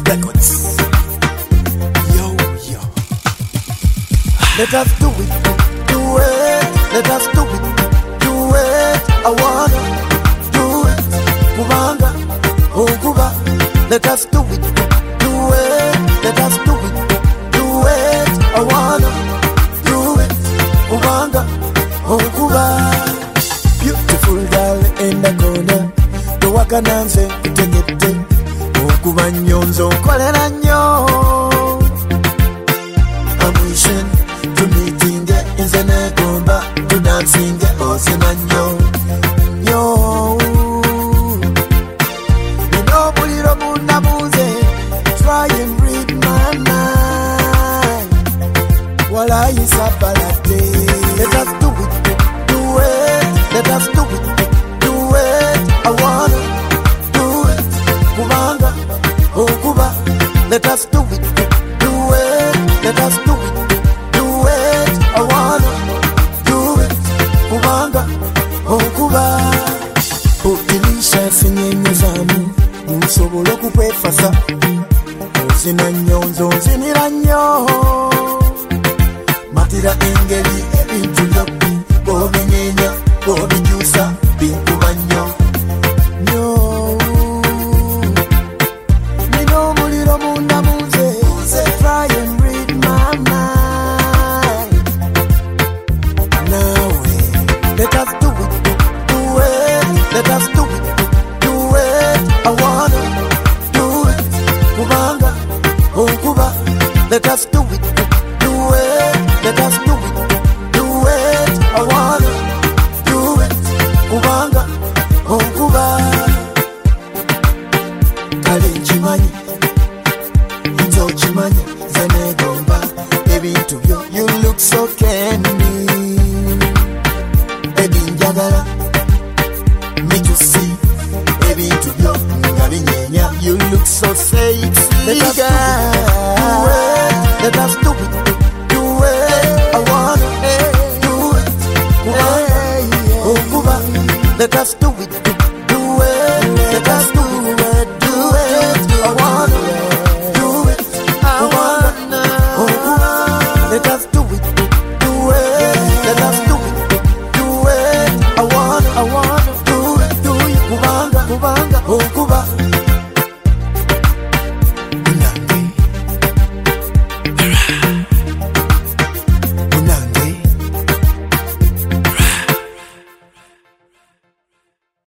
Records. Yo. Let us do it. Let us do it. I wanna do it. Kubanga, oh kuba. Let us do it. Let us do it. I wanna do it. Kubanga, oh kuba. Beautiful girl in the corner. The wakananze kutegete. Oh kuba nyonzo kolera nyo. I'm wishing to meeting the inzene gomba. To dancing the osina nyo. You know buliro muna muze. Try and read my mind. While I is a balade. Let us do it. Let us do it. I wanna do it. Kubanga, oh kuba. Let us do it. Let us do it. I wanna do it. Kubanga, oh kuba. Utilisha sinyenye zamu. Musobolo kukwefasa. Ozina nyonzo zinira nyo. Matira engeli ebintu yopi. Bobi nyenya, bobi jusa. Binkuba nyo. Nino muliro munda muze. Try and read my mind. Now let us do it. Let us do it. I wanna do it. Kubanga, oh kuba. Let us do it. Let us do it. I wanna do it. Kubanga, oh kuba. Kale nchimanyi, nzo chimanyi, zene gomba. Ebintu byo, you look so candy. Ebi njagala, me to see. Ebintu byo, ngabi nyenya, you look so sexy. Let us do it. Let us do it. I wanna do it. Kuba, oh kuba. Let us do it.